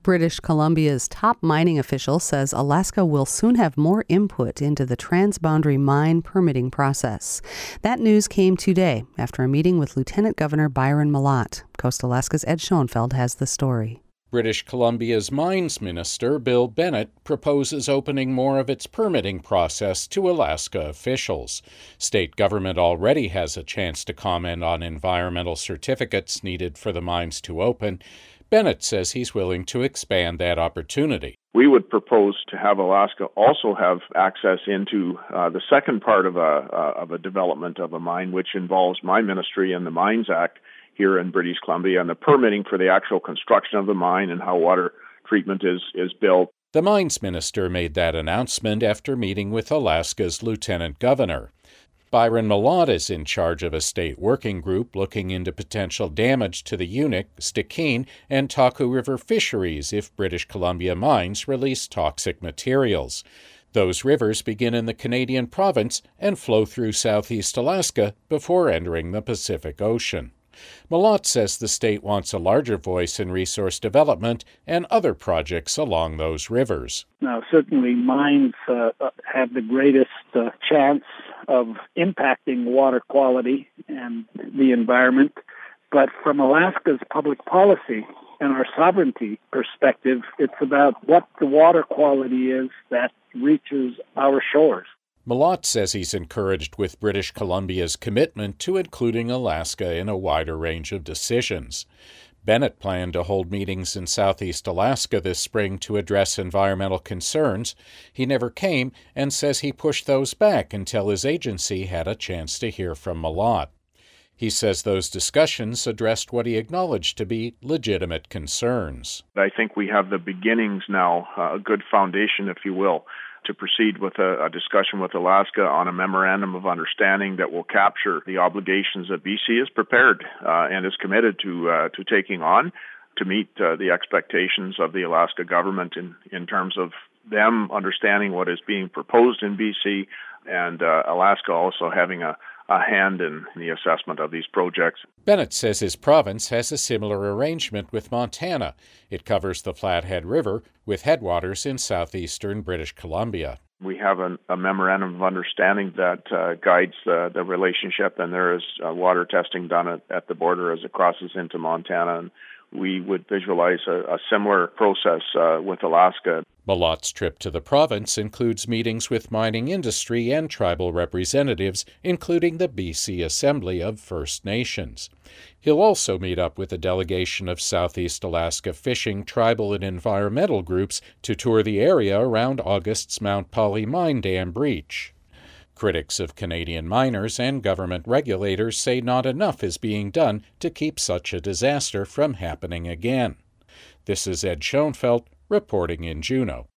British Columbia's top mining official says Alaska will soon have more input into the transboundary mine permitting process. That news came today after a meeting with Lieutenant Governor Byron Mallott. Coast Alaska's Ed Schoenfeld has the story. British Columbia's Mines Minister, Bill Bennett, proposes opening more of its permitting process to Alaska officials. State government already has a chance to comment on environmental certificates needed for the mines to open. Bennett says he's willing to expand that opportunity. We would propose to have Alaska also have access into the second part of a development of a mine, which involves my ministry and the Mines Act here in British Columbia, and the permitting for the actual construction of the mine and how water treatment is built. The Mines Minister made that announcement after meeting with Alaska's Lieutenant Governor. Byron Mallott is in charge of a state working group looking into potential damage to the Unic, Stikine, and Taku River fisheries if British Columbia mines release toxic materials. Those rivers begin in the Canadian province and flow through southeast Alaska before entering the Pacific Ocean. Mallott says the state wants a larger voice in resource development and other projects along those rivers. Now, certainly mines have the greatest chance of impacting water quality and the environment, but from Alaska's public policy and our sovereignty perspective, it's about what the water quality is that reaches our shores. Mallott says he's encouraged with British Columbia's commitment to including Alaska in a wider range of decisions. Bennett planned to hold meetings in southeast Alaska this spring to address environmental concerns. He never came and says he pushed those back until his agency had a chance to hear from Mallott. He says those discussions addressed what he acknowledged to be legitimate concerns. I think we have the beginnings now, a good foundation, if you will, to proceed with a discussion with Alaska on a memorandum of understanding that will capture the obligations that BC is prepared and is committed to taking on to meet the expectations of the Alaska government in terms of them understanding what is being proposed in BC and Alaska also having a hand in the assessment of these projects. Bennett says his province has a similar arrangement with Montana. It covers the Flathead River with headwaters in southeastern British Columbia. We have a memorandum of understanding that guides the relationship, and there is water testing done at the border as it crosses into Montana. And we would visualize a similar process with Alaska. Mallott's trip to the province includes meetings with mining industry and tribal representatives, including the BC Assembly of First Nations. He'll also meet up with a delegation of Southeast Alaska fishing, tribal, and environmental groups to tour the area around August's Mount Polley mine dam breach. Critics of Canadian miners and government regulators say not enough is being done to keep such a disaster from happening again. This is Ed Schoenfeld reporting in Juneau.